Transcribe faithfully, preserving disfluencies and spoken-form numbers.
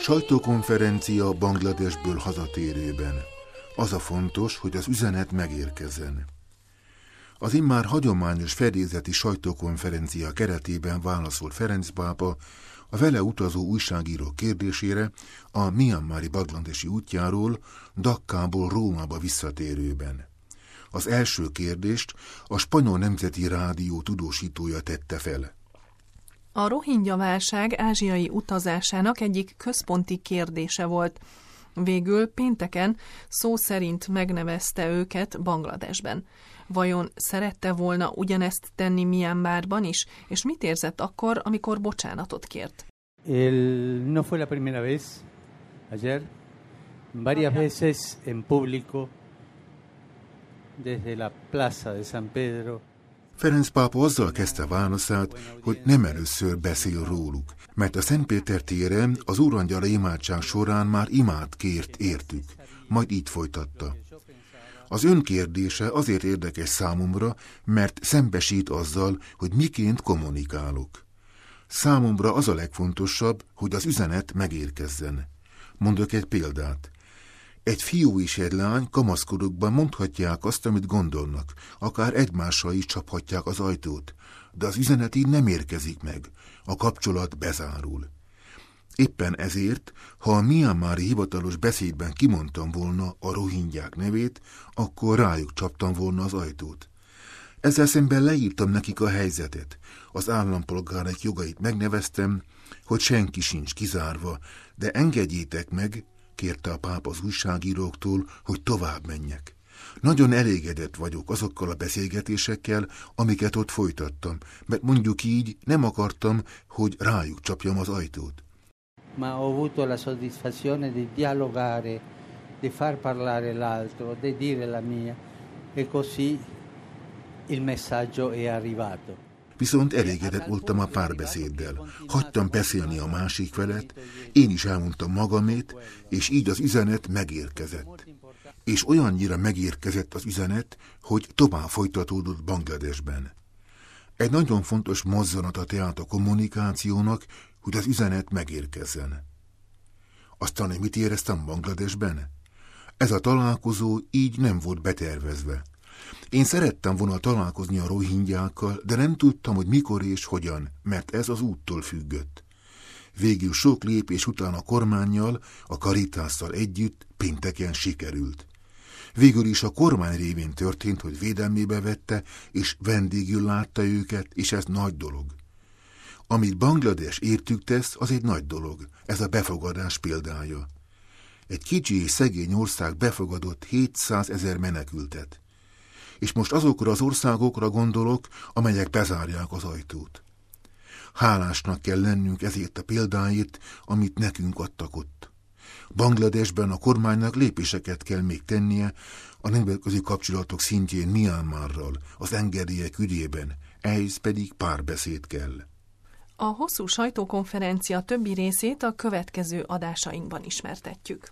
Sajtókonferencia Bangladesből hazatérőben. Az a fontos, hogy az üzenet megérkezzen. Az immár hagyományos fedélzeti sajtókonferencia keretében válaszolt Ferenc pápa a vele utazó újságíró kérdésére a mianmari bangladesi útjáról Dakkából Rómába visszatérőben. Az első kérdést a Spanyol Nemzeti Rádió tudósítója tette fel. A rohingya válság ázsiai utazásának egyik központi kérdése volt. Végül pénteken szó szerint megnevezte őket Bangladesben. Vajon szerette volna ugyanezt tenni Myanmarban is, és mit érzett akkor, amikor bocsánatot kért? El, no fue la primera vez, ayer, varias veces en público, desde la plaza de San Pedro. Ferenc pápa azzal kezdte válaszát, hogy nem először beszél róluk, mert a Szentpéter téren az Úrangyala imádság során már imát kért értük, majd így folytatta. Az önkérdése azért érdekes számomra, mert szembesít azzal, hogy miként kommunikálok. Számomra az a legfontosabb, hogy az üzenet megérkezzen. Mondok egy példát. Egy fiú és egy lány kamaszkorukban mondhatják azt, amit gondolnak, akár egymással is csaphatják az ajtót, de az üzenet így nem érkezik meg, a kapcsolat bezárul. Éppen ezért, ha a mianmari hivatalos beszédben kimondtam volna a rohingyák nevét, akkor rájuk csaptam volna az ajtót. Ezzel szemben leírtam nekik a helyzetet, az állampolgárok jogait megneveztem, hogy senki sincs kizárva, de engedjétek meg, kérte a pápa az újságíróktól, hogy tovább menjek. Nagyon elégedett vagyok azokkal a beszélgetésekkel, amiket ott folytattam, mert mondjuk így nem akartam, hogy rájuk csapjam az ajtót. Ma ho avuto la soddisfazione di dialogare, di far parlare l'altro, di dire la mia, e così il messaggio è arrivato. Viszont elégedett voltam a párbeszéddel. Hagytam beszélni a másik felet, én is elmondtam magamét, és így az üzenet megérkezett. És olyannyira megérkezett az üzenet, hogy tovább folytatódott Bangladesben. Egy nagyon fontos mozzanata tehát a kommunikációnak, hogy az üzenet megérkezzen. Aztán mit éreztem Bangladesben? Ez a találkozó így nem volt betervezve. Én szerettem volna találkozni a rohingyákkal, de nem tudtam, hogy mikor és hogyan, mert ez az úttól függött. Végül sok lépés után a kormánnyal, a Caritásszal együtt pénteken sikerült. Végül is a kormány révén történt, hogy védelmébe vette, és vendégül látta őket, és ez nagy dolog. Amit Banglades értük tesz, az egy nagy dolog, ez a befogadás példája. Egy kicsi és szegény ország befogadott hétszázezer menekültet. És most azokra az országokra gondolok, amelyek bezárják az ajtót. Hálásnak kell lennünk ezért a példáért, amit nekünk adtak ott. Bangladesben a kormánynak lépéseket kell még tennie a nemzetközi kapcsolatok szintjén Myanmarral, az engedélyek ügyében, ehhez pedig párbeszéd kell. A hosszú sajtókonferencia többi részét a következő adásainkban ismertetjük.